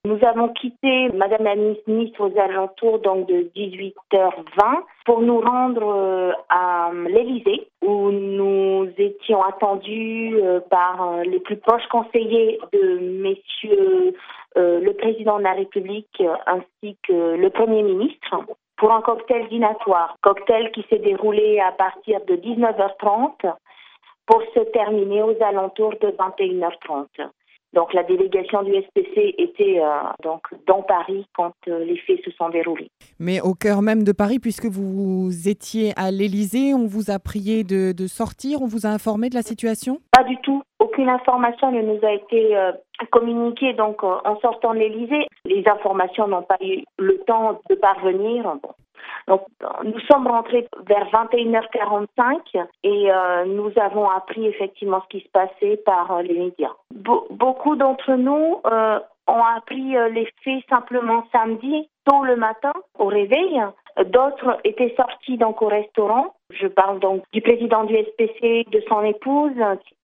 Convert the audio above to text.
Nous avons quitté Madame la ministre aux alentours donc de 18h20 pour nous rendre à l'Élysée où nous étions attendus par les plus proches conseillers de messieurs le président de la République ainsi que le Premier ministre pour un cocktail dînatoire. Cocktail qui s'est déroulé à partir de 19h30 pour se terminer aux alentours de 21h30. Donc la délégation du SPC était donc dans Paris quand les faits se sont déroulés. Mais au cœur même de Paris, puisque vous étiez à l'Élysée, on vous a prié de sortir, on vous a informé de la situation ? Pas du tout. Aucune information ne nous a été communiquée donc en sortant de l'Élysée. Les informations n'ont pas eu le temps de parvenir. Bon. Donc, nous sommes rentrés vers 21h45 et nous avons appris effectivement ce qui se passait par les médias. Beaucoup d'entre nous ont appris les faits simplement samedi, tôt le matin, au réveil. D'autres étaient sortis donc au restaurant. Je parle donc du président du SPC, de son épouse,